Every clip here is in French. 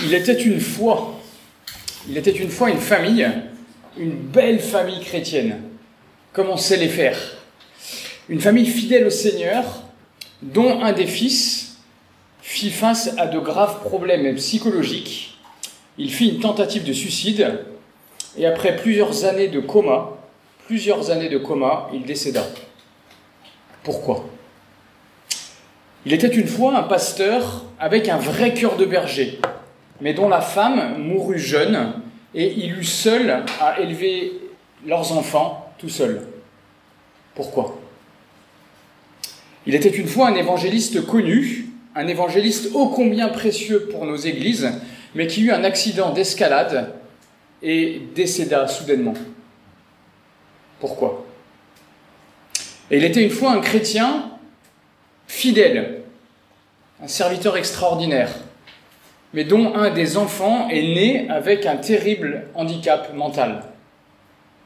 Il était une fois une famille, une belle famille chrétienne, comme on sait les faire. Une famille fidèle au Seigneur, dont un des fils fit face à de graves problèmes psychologiques. Il fit une tentative de suicide, et après plusieurs années de coma, il décéda. Pourquoi ? Il était une fois un pasteur avec un vrai cœur de berger, mais dont la femme mourut jeune et il eut seul à élever leurs enfants tout seul. Pourquoi ? Il était une fois un évangéliste connu, un évangéliste ô combien précieux pour nos églises, mais qui eut un accident d'escalade et décéda soudainement. Pourquoi ? Et il était une fois un chrétien fidèle, un serviteur extraordinaire, mais dont un des enfants est né avec un terrible handicap mental. Pourquoi ?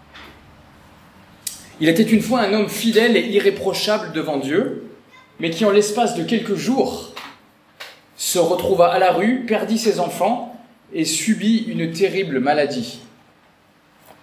Il était une fois un homme fidèle et irréprochable devant Dieu, mais qui en l'espace de quelques jours se retrouva à la rue, perdit ses enfants et subit une terrible maladie. Pourquoi ?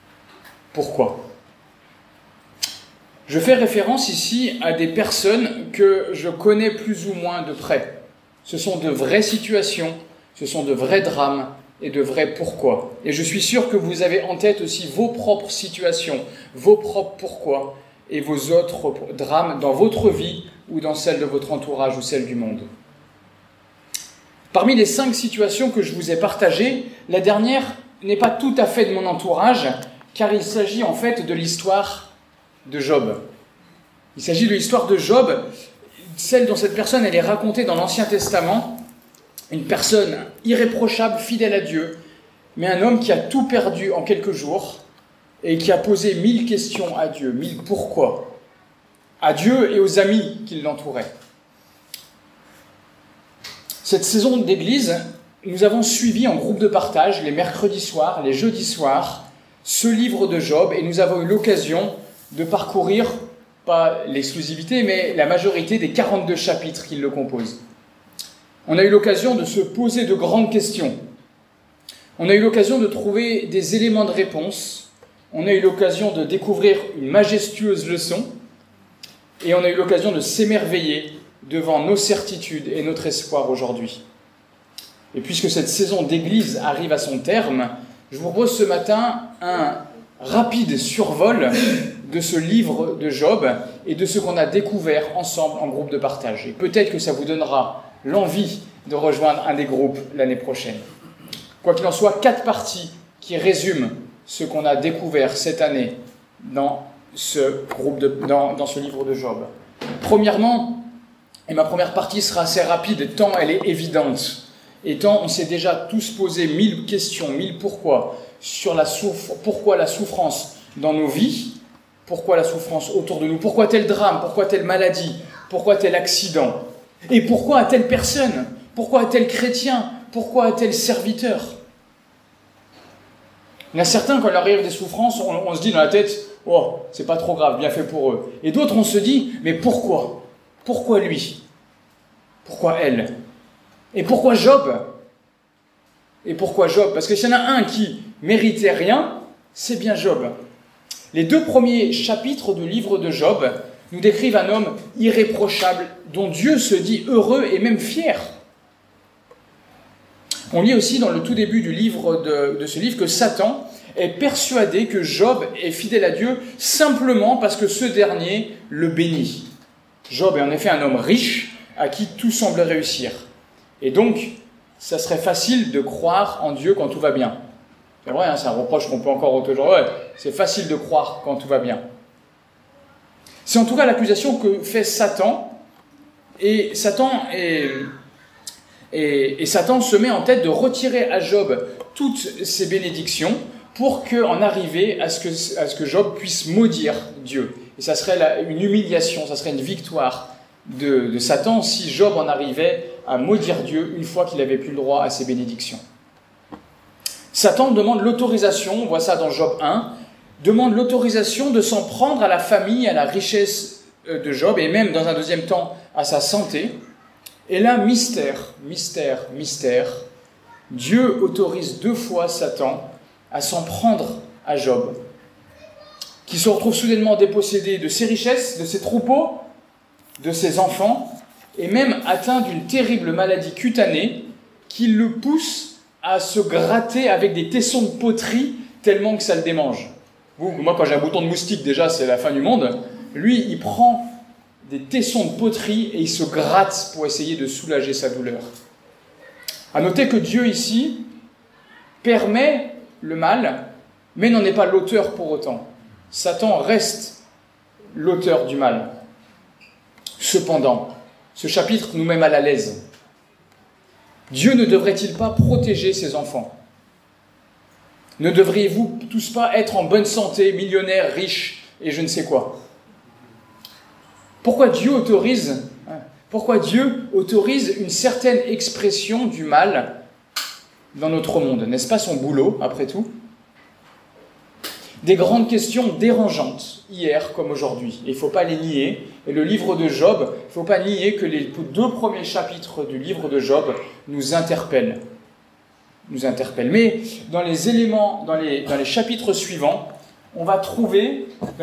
Je fais référence ici à des personnes que je connais plus ou moins de près. Ce sont de vraies situations, ce sont de vrais drames et de vrais pourquoi. Et je suis sûr que vous avez en tête aussi vos propres situations, vos propres pourquoi et vos autres drames dans votre vie ou dans celle de votre entourage ou celle du monde. Parmi les 5 situations que je vous ai partagées, la dernière n'est pas tout à fait de mon entourage, car il s'agit en fait de l'histoire de Job. Il s'agit de l'histoire de Job, celle dont cette personne elle est racontée dans l'Ancien Testament, une personne irréprochable, fidèle à Dieu, mais un homme qui a tout perdu en quelques jours et qui a posé 1000 questions à Dieu, 1000 pourquoi, à Dieu et aux amis qui l'entouraient. Cette saison d'église, nous avons suivi en groupe de partage les mercredis soirs, les jeudis soirs, ce livre de Job et nous avons eu l'occasion de parcourir, pas l'exclusivité, mais la majorité des 42 chapitres qui le composent. On a eu l'occasion de se poser de grandes questions. On a eu l'occasion de trouver des éléments de réponse. On a eu l'occasion de découvrir une majestueuse leçon. Et on a eu l'occasion de s'émerveiller devant nos certitudes et notre espoir aujourd'hui. Et puisque cette saison d'église arrive à son terme, je vous propose ce matin un rapide survol de ce livre de Job et de ce qu'on a découvert ensemble en groupe de partage. Et peut-être que ça vous donnera l'envie de rejoindre un des groupes l'année prochaine. Quoi qu'il en soit, 4 parties qui résument ce qu'on a découvert cette année dans ce livre de Job. Premièrement, et ma première partie sera assez rapide, tant elle est évidente, et tant on s'est déjà tous posé 1000 questions, 1000 pourquoi, sur pourquoi la souffrance dans nos vies, pourquoi la souffrance autour de nous, pourquoi tel drame, pourquoi telle maladie, pourquoi tel accident, et pourquoi à telle personne, pourquoi à tel chrétien, pourquoi à tel serviteur. Il y en a certains, quand il arrive des souffrances, on se dit dans la tête, oh, c'est pas trop grave, bien fait pour eux. Et d'autres, on se dit, mais pourquoi ? Pourquoi lui ? Pourquoi elle ? Et pourquoi Job ? Et pourquoi Job ? Parce que s'il y en a un qui méritait rien, c'est bien Job. Les 2 premiers chapitres du livre de Job nous décrivent un homme irréprochable, dont Dieu se dit heureux et même fier. On lit aussi dans le tout début du livre de ce livre que Satan est persuadé que Job est fidèle à Dieu simplement parce que ce dernier le bénit. Job est en effet un homme riche à qui tout semble réussir. Et donc, ça serait facile de croire en Dieu quand tout va bien. C'est vrai, c'est un reproche qu'on peut encore toujours... Ouais, c'est facile de croire quand tout va bien. C'est en tout cas l'accusation que fait Satan. Et Satan se met en tête de retirer à Job toutes ses bénédictions pour en arriver à ce que Job puisse maudire Dieu. Et ça serait une humiliation, ça serait une victoire de Satan si Job en arrivait à maudire Dieu une fois qu'il n'avait plus le droit à ses bénédictions. Satan demande l'autorisation, on voit ça dans Job 1, demande l'autorisation de s'en prendre à la famille, à la richesse de Job, et même dans un deuxième temps à sa santé, Et là, mystère, mystère, mystère, Dieu autorise 2 fois Satan à s'en prendre à Job, qui se retrouve soudainement dépossédé de ses richesses, de ses troupeaux, de ses enfants, et même atteint d'une terrible maladie cutanée qui le pousse à se gratter avec des tessons de poterie tellement que ça le démange. Moi, quand j'ai un bouton de moustique, déjà, c'est la fin du monde. Lui, il prend des tessons de poterie et il se gratte pour essayer de soulager sa douleur. À noter que Dieu, ici, permet le mal, mais n'en est pas l'auteur pour autant. Satan reste l'auteur du mal. Cependant, ce chapitre nous met mal à l'aise. Dieu ne devrait-il pas protéger ses enfants ? Ne devriez-vous tous pas être en bonne santé, millionnaires, riches et je ne sais quoi ? Pourquoi Dieu autorise une certaine expression du mal dans notre monde ? N'est-ce pas son boulot, après tout ? Des grandes questions dérangeantes, hier comme aujourd'hui. Et il ne faut pas les nier. Et le livre de Job, il ne faut pas nier que les 2 premiers chapitres du livre de Job nous interpellent. Mais dans les chapitres suivants, on va trouver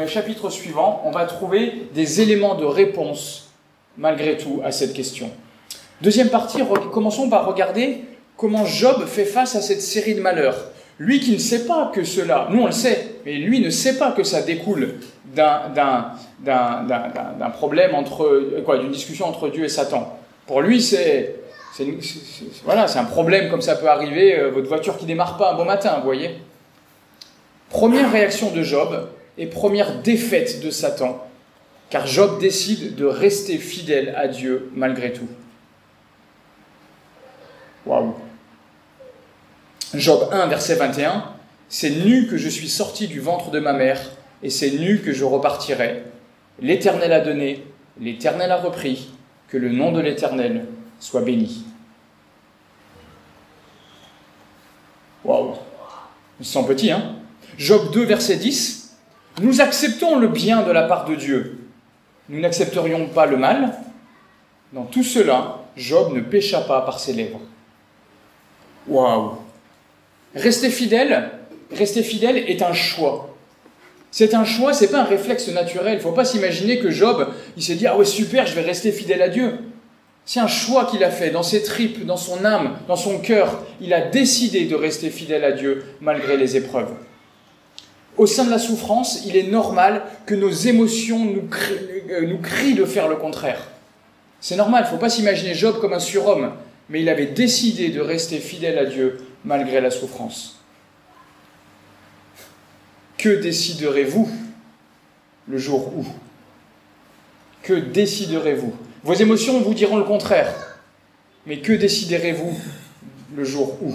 des éléments de réponse, malgré tout, à cette question. Deuxième partie, commençons par regarder comment Job fait face à cette série de malheurs. Lui qui ne sait pas que cela, nous on le sait, mais lui ne sait pas que ça découle d'un problème d'une discussion entre Dieu et Satan. Pour lui, c'est un problème comme ça peut arriver, votre voiture qui ne démarre pas un bon matin, vous voyez. Première réaction de Job et première défaite de Satan, car Job décide de rester fidèle à Dieu malgré tout. Waouh! Job 1, verset 21, « C'est nu que je suis sorti du ventre de ma mère, et c'est nu que je repartirai. L'Éternel a donné, l'Éternel a repris, que le nom de l'Éternel soit béni. » Waouh! On se sent petit, hein? Job 2, verset 10, « Nous acceptons le bien de la part de Dieu. Nous n'accepterions pas le mal. Dans tout cela, Job ne pécha pas par ses lèvres. » Waouh! Rester fidèle est un choix. C'est un choix, c'est pas un réflexe naturel. Il ne faut pas s'imaginer que Job, il s'est dit « Ah ouais, super, je vais rester fidèle à Dieu. » C'est un choix qu'il a fait dans ses tripes, dans son âme, dans son cœur. Il a décidé de rester fidèle à Dieu malgré les épreuves. Au sein de la souffrance, il est normal que nos émotions nous crient de faire le contraire. C'est normal, il ne faut pas s'imaginer Job comme un surhomme, mais il avait décidé de rester fidèle à Dieu malgré la souffrance. Que déciderez-vous le jour où ? Que déciderez-vous ? Vos émotions vous diront le contraire. Mais que déciderez-vous le jour où ?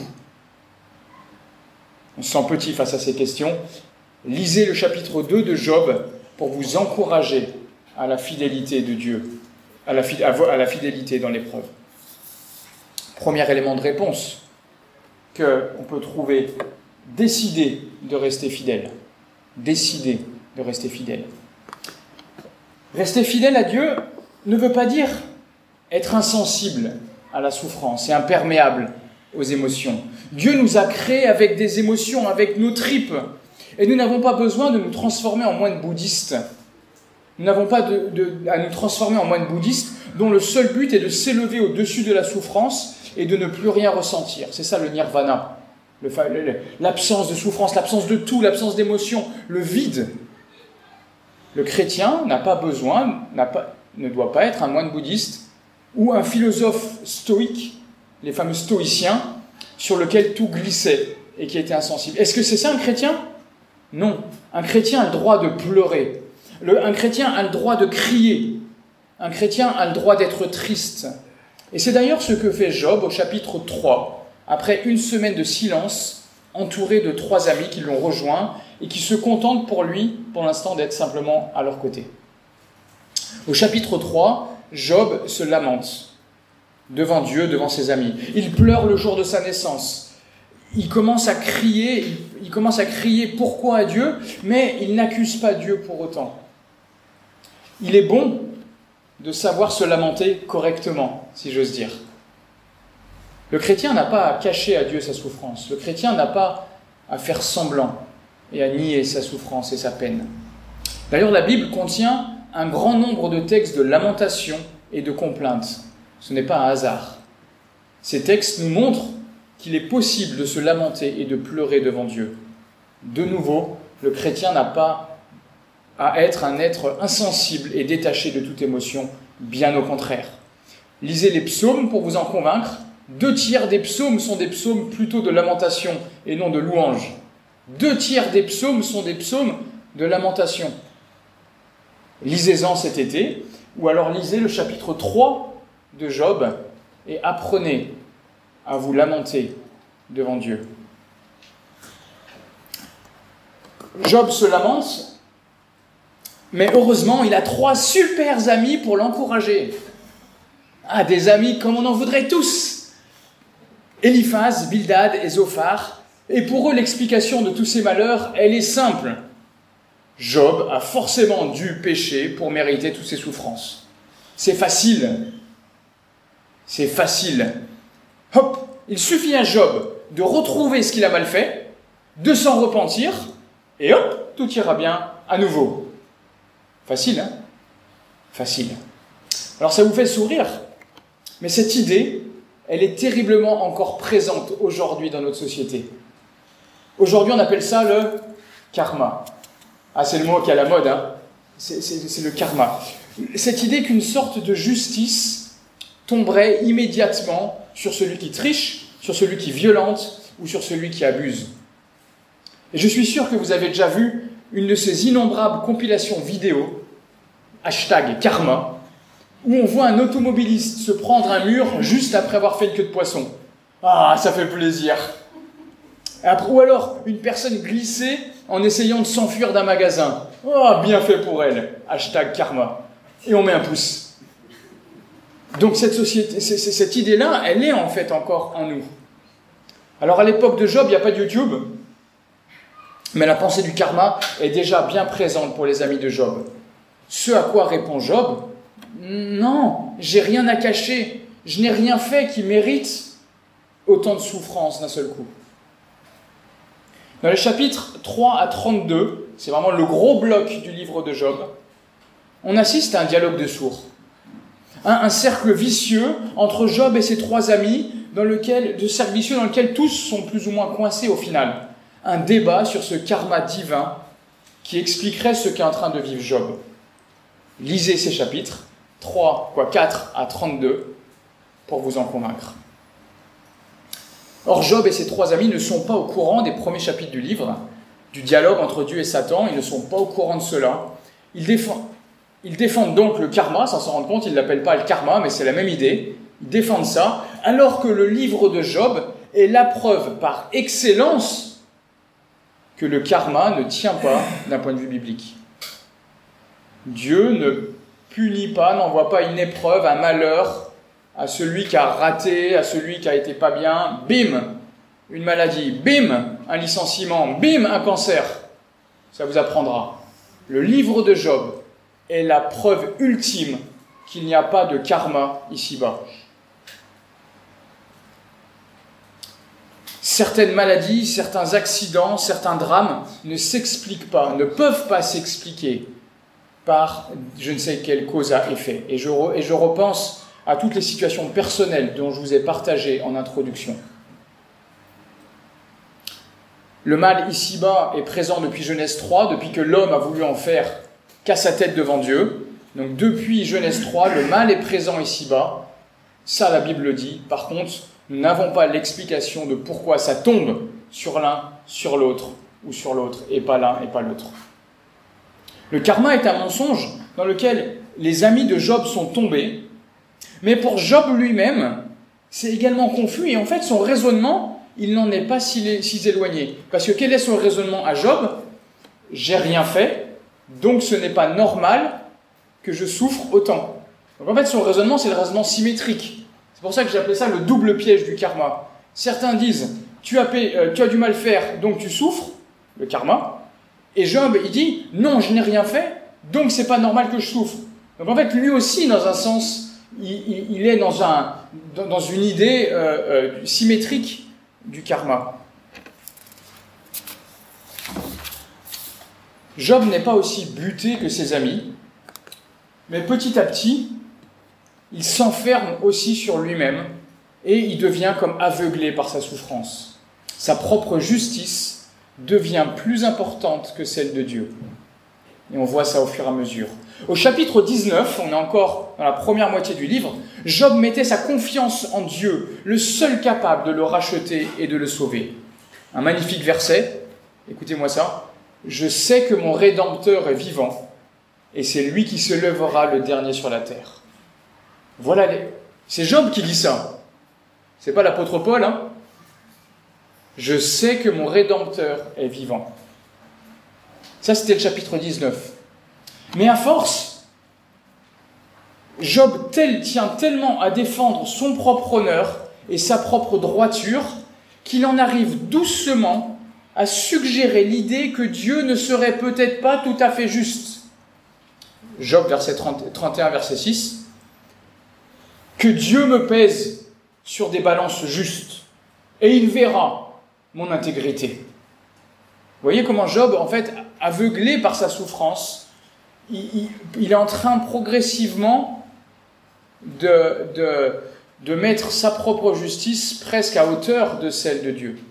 On se sent petit face à ces questions. Lisez le chapitre 2 de Job pour vous encourager à la fidélité de Dieu, à la fidélité dans l'épreuve. Premier élément de réponse qu'on peut trouver, décider de rester fidèle. Décider de rester fidèle. Rester fidèle à Dieu ne veut pas dire être insensible à la souffrance et imperméable aux émotions. Dieu nous a créés avec des émotions, avec nos tripes. Et nous n'avons pas besoin de nous transformer en moines bouddhistes. Nous n'avons pas à nous transformer en moines bouddhistes dont le seul but est de s'élever au-dessus de la souffrance et de ne plus rien ressentir. C'est ça le nirvana. L'absence de souffrance, l'absence de tout, l'absence d'émotion, le vide. Le chrétien ne doit pas être un moine bouddhiste ou un philosophe stoïque, les fameux stoïciens, sur lequel tout glissait et qui était insensible. Est-ce que c'est ça un chrétien ? Non. Un chrétien a le droit de pleurer. Un chrétien a le droit de crier. Un chrétien a le droit d'être triste. Et c'est d'ailleurs ce que fait Job au chapitre 3, après une semaine de silence, entouré de 3 amis qui l'ont rejoint et qui se contentent pour lui, pour l'instant, d'être simplement à leur côté. Au chapitre 3, Job se lamente devant Dieu, devant ses amis. Il pleure le jour de sa naissance. Il commence à crier pourquoi à Dieu, mais il n'accuse pas Dieu pour autant. Il est bon de savoir se lamenter correctement. si j'ose dire. Le chrétien n'a pas à cacher à Dieu sa souffrance. Le chrétien n'a pas à faire semblant et à nier sa souffrance et sa peine. D'ailleurs, la Bible contient un grand nombre de textes de lamentation et de complainte. Ce n'est pas un hasard. Ces textes nous montrent qu'il est possible de se lamenter et de pleurer devant Dieu. De nouveau, le chrétien n'a pas à être un être insensible et détaché de toute émotion, bien au contraire. Lisez les psaumes pour vous en convaincre. 2/3 des psaumes sont des psaumes plutôt de lamentation et non de louange. 2/3 des psaumes sont des psaumes de lamentation. Lisez-en cet été, ou alors lisez le chapitre 3 de Job et apprenez à vous lamenter devant Dieu. Job se lamente, mais heureusement, il a 3 super amis pour l'encourager. Ah, des amis comme on en voudrait tous. Éliphaz, Bildad et Zophar. Et pour eux, l'explication de tous ces malheurs, elle est simple. Job a forcément dû pécher pour mériter toutes ces souffrances. C'est facile. C'est facile. Hop, il suffit à Job de retrouver ce qu'il a mal fait, de s'en repentir, et hop, tout ira bien à nouveau. Facile, hein? Facile. Alors ça vous fait sourire, mais cette idée, elle est terriblement encore présente aujourd'hui dans notre société. Aujourd'hui, on appelle ça le karma. Ah, c'est le mot qui est à la mode, hein? C'est le karma. Cette idée qu'une sorte de justice tomberait immédiatement sur celui qui triche, sur celui qui violente ou sur celui qui abuse. Et je suis sûr que vous avez déjà vu une de ces innombrables compilations vidéo, #karma, où on voit un automobiliste se prendre un mur juste après avoir fait une queue de poisson. Ah, ça fait plaisir. Ou alors une personne glisser en essayant de s'enfuir d'un magasin. Ah, bien fait pour elle. #karma. Et on met un pouce. Donc cette idée-là, elle est en fait encore en nous. Alors à l'époque de Job, il n'y a pas de YouTube, mais la pensée du karma est déjà bien présente pour les amis de Job. Ce à quoi répond Job: non, j'ai rien à cacher, je n'ai rien fait qui mérite autant de souffrance d'un seul coup. Dans les chapitres 3 à 32, c'est vraiment le gros bloc du livre de Job, on assiste à un dialogue de sourds. Un cercle vicieux entre Job et ses 3 amis, dans lequel tous sont plus ou moins coincés au final. Un débat sur ce karma divin qui expliquerait ce qu'est en train de vivre Job. Lisez ces chapitres, 4 à 32, pour vous en convaincre. Or, Job et ses 3 amis ne sont pas au courant des premiers chapitres du livre, du dialogue entre Dieu et Satan, ils ne sont pas au courant de cela. Ils défendent donc le karma, sans s'en rendre compte, ils ne l'appellent pas le karma, mais c'est la même idée. Ils défendent ça, alors que le livre de Job est la preuve par excellence que le karma ne tient pas d'un point de vue biblique. Dieu ne punit pas, n'envoie pas une épreuve, un malheur à celui qui a raté, à celui qui a été pas bien. Bim, une maladie. Bim, un licenciement. Bim, un cancer. Ça vous apprendra. Le livre de Job est la preuve ultime qu'il n'y a pas de karma ici-bas. Certaines maladies, certains accidents, certains drames ne s'expliquent pas, ne peuvent pas s'expliquer par je ne sais quelle cause à effet. Et je repense à toutes les situations personnelles dont je vous ai partagé en introduction. Le mal ici-bas est présent depuis Genèse 3, depuis que l'homme a voulu en faire qu'à sa tête devant Dieu. Donc depuis Genèse 3, le mal est présent ici-bas. Ça, la Bible le dit. Par contre, nous n'avons pas l'explication de pourquoi ça tombe sur l'un, sur l'autre, ou sur l'autre, et pas l'un et pas l'autre. Le karma est un mensonge dans lequel les amis de Job sont tombés, mais pour Job lui-même, c'est également confus, et en fait, son raisonnement, il n'en est pas si éloigné. Parce que quel est son raisonnement à Job ? J'ai rien fait, donc ce n'est pas normal que je souffre autant. Donc en fait, son raisonnement, c'est le raisonnement symétrique. C'est pour ça que j'ai appelé ça le double piège du karma. Certains disent, tu as du mal faire, donc tu souffres, le karma. Et Job, il dit, non, je n'ai rien fait, donc c'est pas normal que je souffre. Donc en fait, lui aussi, dans un sens, il est dans une idée symétrique du karma. Job n'est pas aussi buté que ses amis, mais petit à petit, il s'enferme aussi sur lui-même et il devient comme aveuglé par sa souffrance. Sa propre justice devient plus importante que celle de Dieu. Et on voit ça au fur et à mesure. Au chapitre 19, on est encore dans la première moitié du livre, Job mettait sa confiance en Dieu, le seul capable de le racheter et de le sauver. Un magnifique verset, écoutez-moi ça. « Je sais que mon Rédempteur est vivant, et c'est lui qui se lèvera le dernier sur la terre. » Voilà, c'est Job qui dit ça. C'est pas l'apôtre Paul, hein. Je sais que mon Rédempteur est vivant. Ça, c'était le chapitre 19. Mais à force, Job tient tellement à défendre son propre honneur et sa propre droiture qu'il en arrive doucement à suggérer l'idée que Dieu ne serait peut-être pas tout à fait juste. Job, verset 31, verset 6. Que Dieu me pèse sur des balances justes, et il verra mon intégrité. Vous voyez comment Job, en fait, aveuglé par sa souffrance, il est en train progressivement de mettre sa propre justice presque à hauteur de celle de Dieu.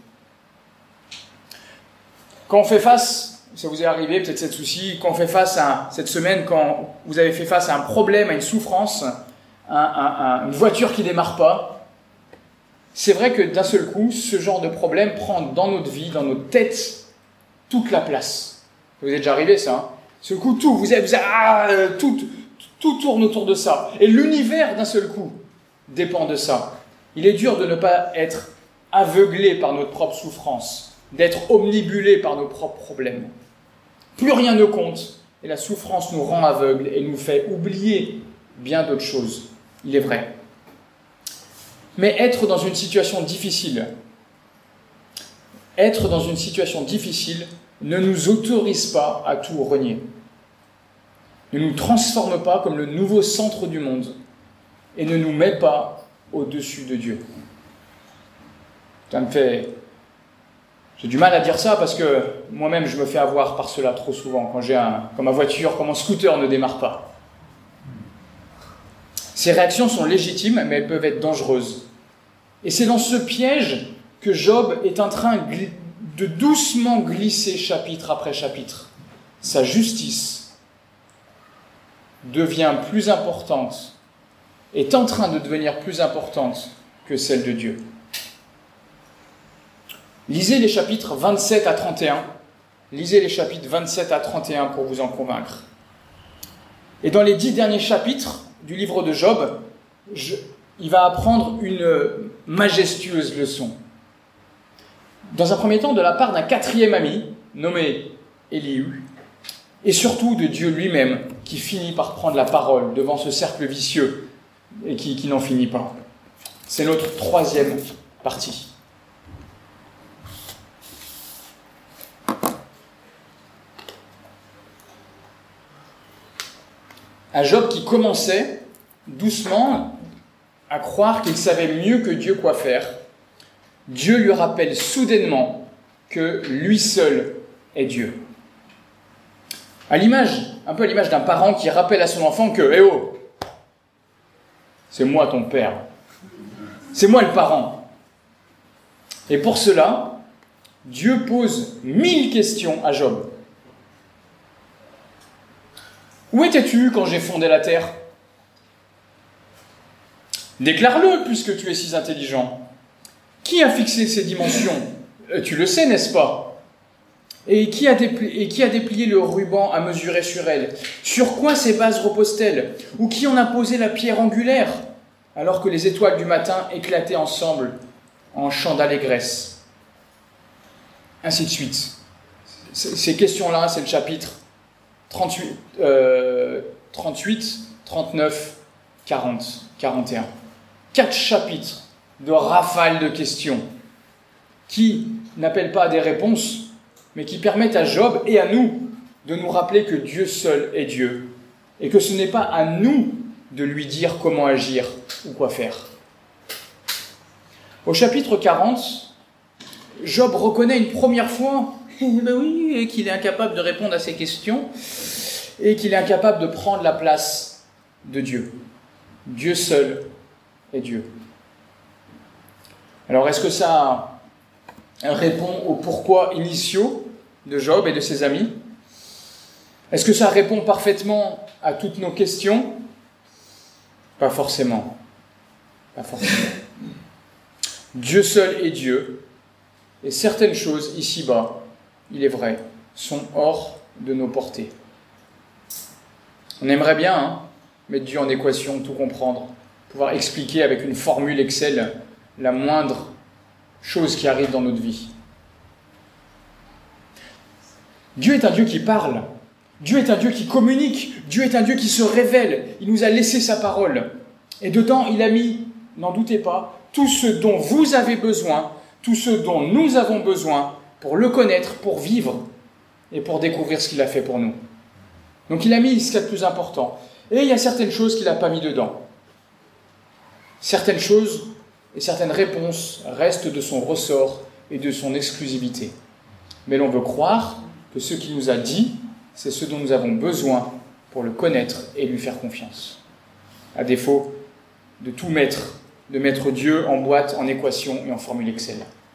Quand on fait face, ça vous est arrivé peut-être cette souci, quand on fait face cette semaine, quand vous avez fait face à un problème, à une souffrance, une voiture qui ne démarre pas, c'est vrai que d'un seul coup, ce genre de problème prend dans notre vie, dans notre tête, toute la place. Vous êtes déjà arrivé ça, hein? Ce coup, tout tourne autour de ça. Et l'univers, d'un seul coup, dépend de ça. Il est dur de ne pas être aveuglé par notre propre souffrance, d'être omnibulé par nos propres problèmes. Plus rien ne compte, et la souffrance nous rend aveugles et nous fait oublier bien d'autres choses. Il est vrai. Mais être dans une situation difficile ne nous autorise pas à tout renier. Ne nous transforme pas comme le nouveau centre du monde et ne nous met pas au-dessus de Dieu. Ça me fait... J'ai du mal à dire ça parce que moi-même je me fais avoir par cela trop souvent quand ma voiture, quand mon scooter ne démarre pas. Ces réactions sont légitimes, mais elles peuvent être dangereuses. Et c'est dans ce piège que Job est en train de doucement glisser chapitre après chapitre. Sa justice devient plus importante, est en train de devenir plus importante que celle de Dieu. Lisez les chapitres 27 à 31. Lisez les chapitres 27 à 31 pour vous en convaincre. Et dans les 10 derniers chapitres du livre de Job, il va apprendre une majestueuse leçon. Dans un premier temps, de la part d'un quatrième ami, nommé Élihu, et surtout de Dieu lui-même, qui finit par prendre la parole devant ce cercle vicieux et qui n'en finit pas. C'est notre troisième partie. Un Job qui commençait doucement à croire qu'il savait mieux que Dieu quoi faire. Dieu lui rappelle soudainement que lui seul est Dieu. Un peu à l'image d'un parent qui rappelle à son enfant que « Eh oh, c'est moi ton père, c'est moi le parent ». Et pour cela, Dieu pose 1000 questions à Job. Où étais-tu quand j'ai fondé la terre ? Déclare-le, puisque tu es si intelligent. Qui a fixé ces dimensions ? Tu le sais, n'est-ce pas ? Et qui a déplié le ruban à mesurer sur elles ? Sur quoi ces bases reposent-elles ? Ou qui en a posé la pierre angulaire, alors que les étoiles du matin éclataient ensemble en chants d'allégresse ? Ainsi de suite. Ces questions-là, c'est le chapitre 38, 39, 40, 41. 4 chapitres de rafales de questions qui n'appellent pas à des réponses, mais qui permettent à Job et à nous de nous rappeler que Dieu seul est Dieu et que ce n'est pas à nous de lui dire comment agir ou quoi faire. Au chapitre 40, Job reconnaît une première fois qu'il est incapable de répondre à ces questions et qu'il est incapable de prendre la place de Dieu. Dieu seul est Dieu. Alors, est-ce que ça répond aux pourquoi initiaux de Job et de ses amis? Est-ce que ça répond parfaitement à toutes nos questions? Pas forcément. Pas forcément. Dieu seul est Dieu, et certaines choses ici-bas, il est vrai, sont hors de nos portées. On aimerait bien mettre Dieu en équation, tout comprendre, pouvoir expliquer avec une formule Excel la moindre chose qui arrive dans notre vie. Dieu est un Dieu qui parle. Dieu est un Dieu qui communique. Dieu est un Dieu qui se révèle. Il nous a laissé sa parole. Et dedans, il a mis, n'en doutez pas, tout ce dont vous avez besoin, tout ce dont nous avons besoin pour le connaître, pour vivre et pour découvrir ce qu'il a fait pour nous. Donc il a mis ce qu'il y a de plus important. Et il y a certaines choses qu'il n'a pas mis dedans. Certaines choses et certaines réponses restent de son ressort et de son exclusivité. Mais l'on veut croire que ce qu'il nous a dit, c'est ce dont nous avons besoin pour le connaître et lui faire confiance. À défaut de tout mettre, de mettre Dieu en boîte, en équation et en formule Excel.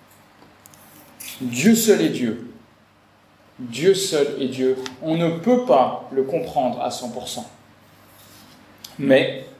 Dieu seul est Dieu. Dieu seul est Dieu. On ne peut pas le comprendre à 100%. Mais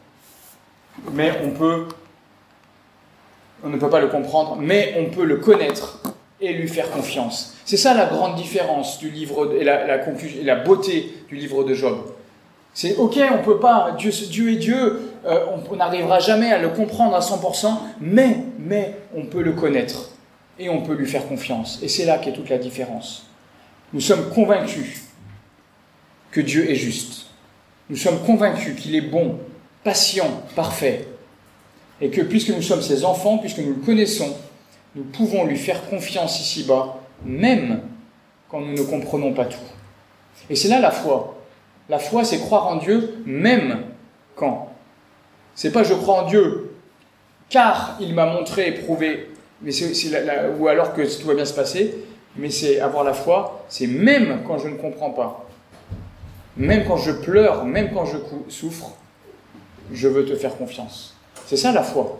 on ne peut pas le comprendre, mais on peut le connaître et lui faire confiance. C'est ça la grande différence du livre et la beauté du livre de Job. C'est ok, on peut pas, Dieu est Dieu, on n'arrivera jamais à le comprendre à 100%, mais on peut le connaître et on peut lui faire confiance. Et c'est là qu'est toute la différence. Nous sommes convaincus que Dieu est juste. Nous sommes convaincus qu'il est bon, patient, parfait. Et que puisque nous sommes ses enfants, puisque nous le connaissons, nous pouvons lui faire confiance ici-bas, même quand nous ne comprenons pas tout. Et c'est là la foi. La foi, c'est croire en Dieu, même quand. C'est pas je crois en Dieu, car il m'a montré et prouvé, mais ou alors que tout va bien se passer, mais c'est avoir la foi, c'est même quand je ne comprends pas. Même quand je pleure, même quand je souffre, je veux te faire confiance. C'est ça la foi.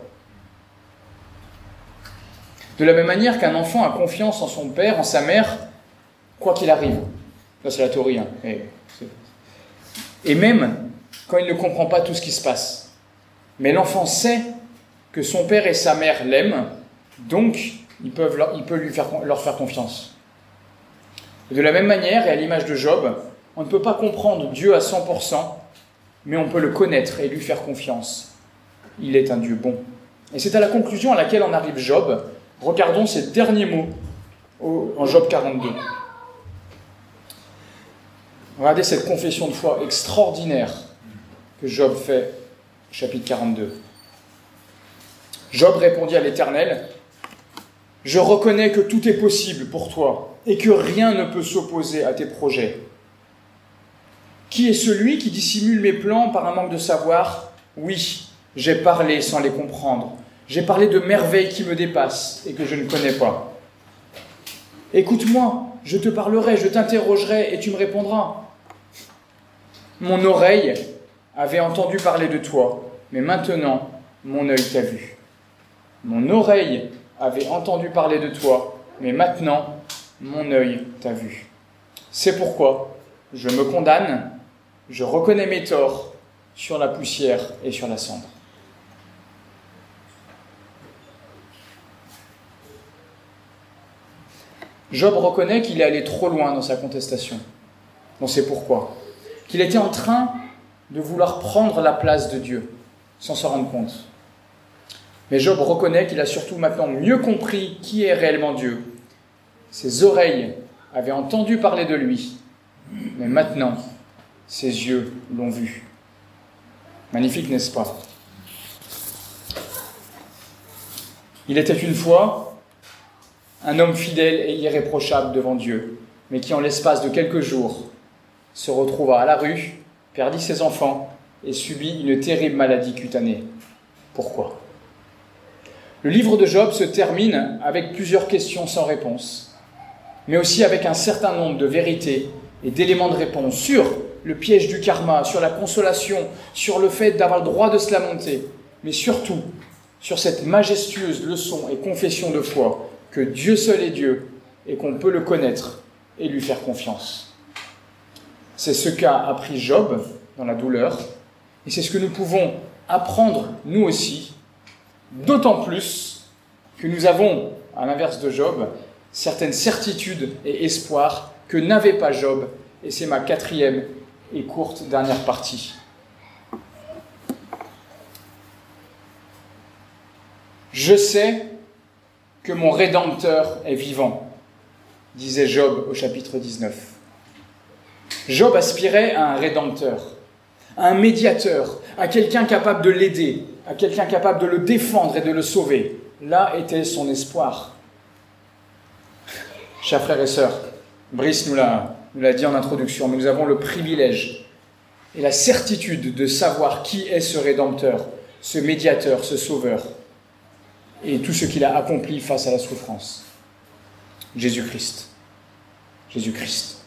De la même manière qu'un enfant a confiance en son père, en sa mère, quoi qu'il arrive. Là, c'est la théorie. Et même quand il ne comprend pas tout ce qui se passe. Mais l'enfant sait que son père et sa mère l'aiment, donc il peut leur faire confiance. Et de la même manière, et à l'image de Job, on ne peut pas comprendre Dieu à 100%, mais on peut le connaître et lui faire confiance. Il est un Dieu bon. Et c'est à la conclusion à laquelle en arrive Job. Regardons ces derniers mots en Job 42. Regardez cette confession de foi extraordinaire que Job fait, chapitre 42. Job répondit à l'Éternel, « Je reconnais que tout est possible pour toi et que rien ne peut s'opposer à tes projets. Qui est celui qui dissimule mes plans par un manque de savoir? Oui, j'ai parlé sans les comprendre. J'ai parlé de merveilles qui me dépassent et que je ne connais pas. Écoute-moi, je te parlerai, je t'interrogerai et tu me répondras. Mon oreille avait entendu parler de toi, mais maintenant mon œil t'a vu. Mon oreille avait entendu parler de toi, mais maintenant mon œil t'a vu. C'est pourquoi je me condamne, je reconnais mes torts sur la poussière et sur la cendre. » Job reconnaît qu'il est allé trop loin dans sa contestation, dans ses pourquoi, qu'il était en train de vouloir prendre la place de Dieu, sans s'en rendre compte. Mais Job reconnaît qu'il a surtout maintenant mieux compris qui est réellement Dieu. Ses oreilles avaient entendu parler de lui, mais maintenant, ses yeux l'ont vu. Magnifique, n'est-ce pas? Il était une fois un homme fidèle et irréprochable devant Dieu, mais qui en l'espace de quelques jours se retrouva à la rue, perdit ses enfants et subit une terrible maladie cutanée. Pourquoi ? Le livre de Job se termine avec plusieurs questions sans réponse, mais aussi avec un certain nombre de vérités et d'éléments de réponse sur le piège du karma, sur la consolation, sur le fait d'avoir le droit de se lamenter, mais surtout sur cette majestueuse leçon et confession de foi que Dieu seul est Dieu et qu'on peut le connaître et lui faire confiance. C'est ce qu'a appris Job dans la douleur, et c'est ce que nous pouvons apprendre nous aussi, d'autant plus que nous avons, à l'inverse de Job, certaines certitudes et espoirs que n'avait pas Job, et c'est ma 4e et courte dernière partie. Je sais que mon Rédempteur est vivant, disait Job au chapitre 19. Job aspirait à un Rédempteur, à un médiateur, à quelqu'un capable de l'aider, à quelqu'un capable de le défendre et de le sauver. Là était son espoir. Chers frères et sœurs, Brice nous l'a dit en introduction, nous avons le privilège et la certitude de savoir qui est ce Rédempteur, ce médiateur, ce sauveur, et tout ce qu'il a accompli face à la souffrance. Jésus-Christ. Jésus-Christ.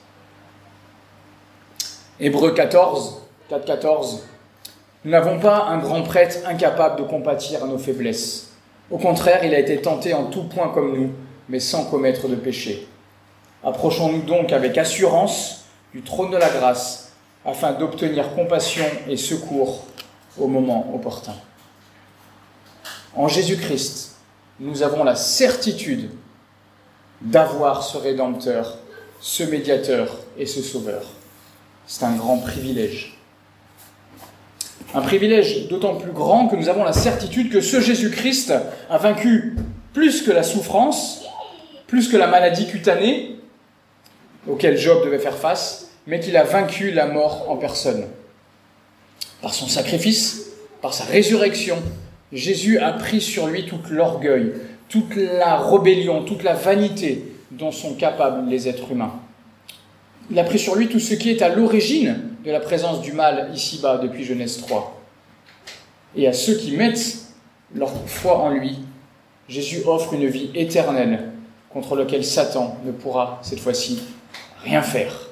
Hébreux 4,14. Nous n'avons pas un grand prêtre incapable de compatir à nos faiblesses. Au contraire, il a été tenté en tout point comme nous, mais sans commettre de péché. Approchons-nous donc avec assurance du trône de la grâce, afin d'obtenir compassion et secours au moment opportun. En Jésus-Christ, nous avons la certitude d'avoir ce Rédempteur, ce médiateur et ce sauveur. C'est un grand privilège. Un privilège d'autant plus grand que nous avons la certitude que ce Jésus-Christ a vaincu plus que la souffrance, plus que la maladie cutanée auquel Job devait faire face, mais qu'il a vaincu la mort en personne. Par son sacrifice, par sa résurrection, Jésus a pris sur lui tout l'orgueil, toute la rébellion, toute la vanité dont sont capables les êtres humains. Il a pris sur lui tout ce qui est à l'origine de la présence du mal ici-bas depuis Genèse 3. Et à ceux qui mettent leur foi en lui, Jésus offre une vie éternelle contre laquelle Satan ne pourra, cette fois-ci, rien faire.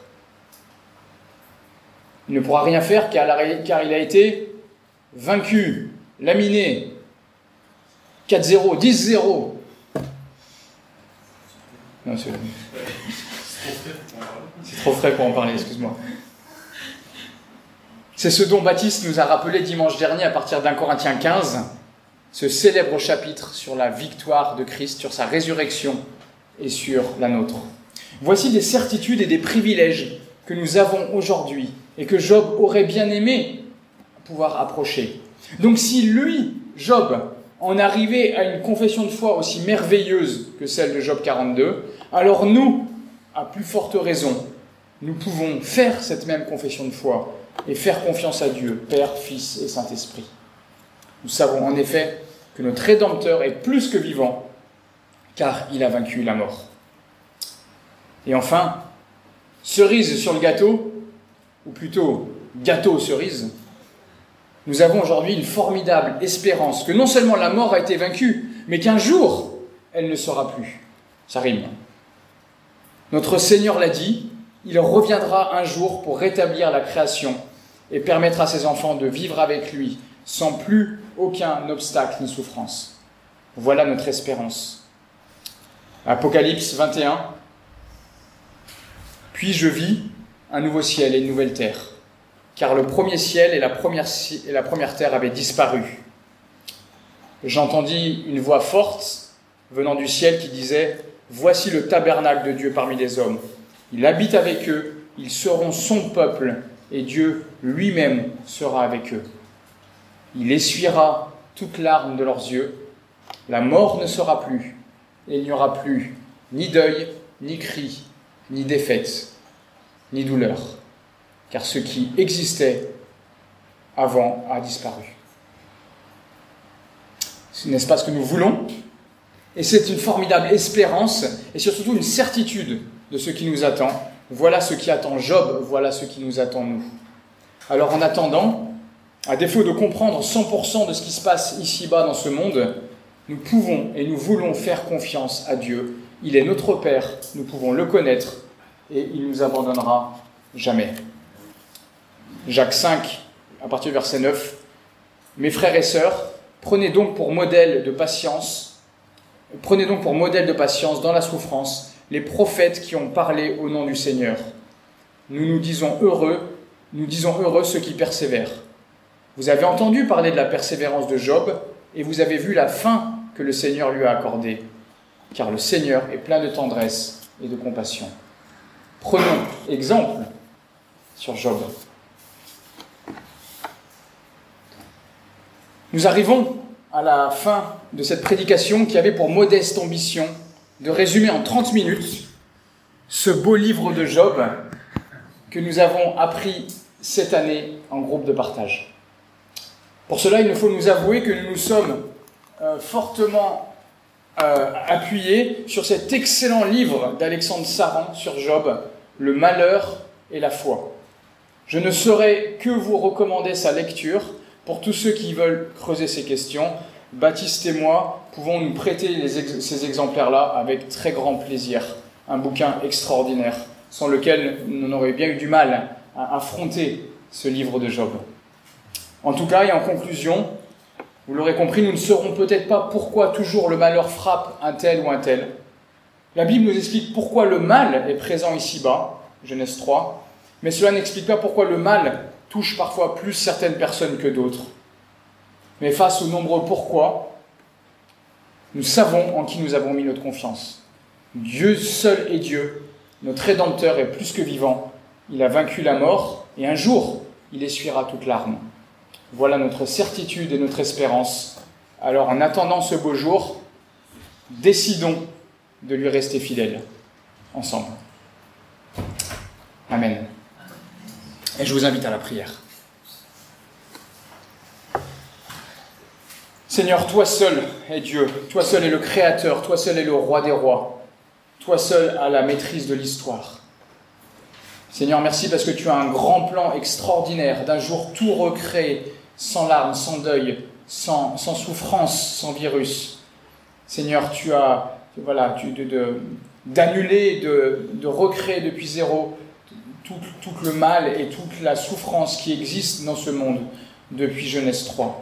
Il ne pourra rien faire car il a été vaincu, laminé, 4-0, 10-0. Non, c'est trop frais pour en parler, excuse-moi. C'est ce dont Baptiste nous a rappelé dimanche dernier à partir d'1 Corinthiens 15, ce célèbre chapitre sur la victoire de Christ, sur sa résurrection et sur la nôtre. Voici des certitudes et des privilèges que nous avons aujourd'hui et que Job aurait bien aimé pouvoir approcher. Donc si lui, Job, en arrivait à une confession de foi aussi merveilleuse que celle de Job 42, alors nous, à plus forte raison, nous pouvons faire cette même confession de foi et faire confiance à Dieu, Père, Fils et Saint-Esprit. Nous savons en effet que notre Rédempteur est plus que vivant, car il a vaincu la mort. Et enfin, cerise sur le gâteau, ou plutôt gâteau cerise, nous avons aujourd'hui une formidable espérance que non seulement la mort a été vaincue, mais qu'un jour, elle ne sera plus. Ça rime. Notre Seigneur l'a dit, il reviendra un jour pour rétablir la création et permettre à ses enfants de vivre avec lui sans plus aucun obstacle ni souffrance. Voilà notre espérance. Apocalypse 21. Puis je vis un nouveau ciel et une nouvelle terre, car le premier ciel et la première terre avaient disparu. J'entendis une voix forte venant du ciel qui disait « Voici le tabernacle de Dieu parmi les hommes. Il habite avec eux, ils seront son peuple, et Dieu lui-même sera avec eux. Il essuiera toute larme de leurs yeux. La mort ne sera plus, et il n'y aura plus ni deuil, ni cri, ni défaite, ni douleur, car ce qui existait avant a disparu. » N'est-ce pas ce que nous voulons ? Et c'est une formidable espérance, et surtout une certitude de ce qui nous attend. Voilà ce qui attend Job, voilà ce qui nous attend nous. Alors en attendant, À défaut de comprendre 100% de ce qui se passe ici-bas dans ce monde, nous pouvons et nous voulons faire confiance à Dieu. Il est notre Père, nous pouvons le connaître et il ne nous abandonnera jamais. Jacques 5, à partir du verset 9. « Mes frères et sœurs, prenez donc pour modèle de patience dans la souffrance les prophètes qui ont parlé au nom du Seigneur. Nous disons heureux ceux qui persévèrent. Vous avez entendu parler de la persévérance de Job et vous avez vu la fin que le Seigneur lui a accordée, car le Seigneur est plein de tendresse et de compassion. » Prenons exemple sur Job. Nous arrivons à la fin de cette prédication qui avait pour modeste ambition de résumer en 30 minutes ce beau livre de Job que nous avons appris cette année en groupe de partage. Pour cela, il nous faut nous avouer que nous nous sommes fortement appuyés sur cet excellent livre d'Alexandre Saran sur Job, Le malheur et la foi. Je ne saurais que vous recommander sa lecture pour tous ceux qui veulent creuser ces questions. Baptiste et moi pouvons nous prêter ces exemplaires-là avec très grand plaisir. Un bouquin extraordinaire, sans lequel on aurait bien eu du mal à affronter ce livre de Job. En tout cas, et en conclusion, vous l'aurez compris, nous ne saurons peut-être pas pourquoi toujours le malheur frappe un tel ou un tel. La Bible nous explique pourquoi le mal est présent ici-bas, Genèse 3, mais cela n'explique pas pourquoi le mal touche parfois plus certaines personnes que d'autres. Mais face aux nombreux pourquoi, nous savons en qui nous avons mis notre confiance. Dieu seul est Dieu, notre Rédempteur est plus que vivant. Il a vaincu la mort et un jour, il essuiera toute larme. Voilà notre certitude et notre espérance. Alors en attendant ce beau jour, décidons de lui rester fidèles, ensemble. Amen. Et je vous invite à la prière. Seigneur, toi seul es Dieu, toi seul es le Créateur, toi seul es le Roi des rois, toi seul as la maîtrise de l'histoire. Seigneur, merci parce que tu as un grand plan extraordinaire d'un jour tout recréé, sans larmes, sans deuil, sans souffrance, sans virus. Seigneur, tu as d'annuler, de recréer depuis zéro tout le mal et toute la souffrance qui existe dans ce monde depuis Genèse 3.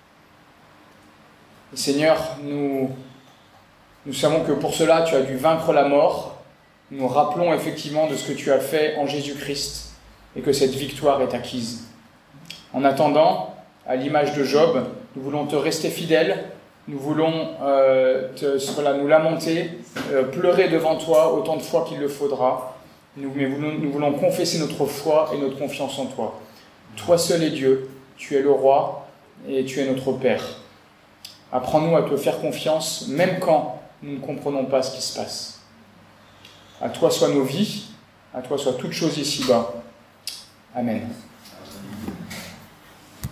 Et Seigneur, nous savons que pour cela, tu as dû vaincre la mort. Nous rappelons effectivement de ce que tu as fait en Jésus-Christ et que cette victoire est acquise. En attendant, à l'image de Job, nous voulons te rester fidèles, nous voulons nous lamenter, pleurer devant toi autant de fois qu'il le faudra. Nous voulons confesser notre foi et notre confiance en toi. Toi seul es Dieu, tu es le roi et tu es notre Père. Apprends-nous à te faire confiance, même quand nous ne comprenons pas ce qui se passe. À toi soient nos vies, à toi soit toute chose ici-bas. Amen.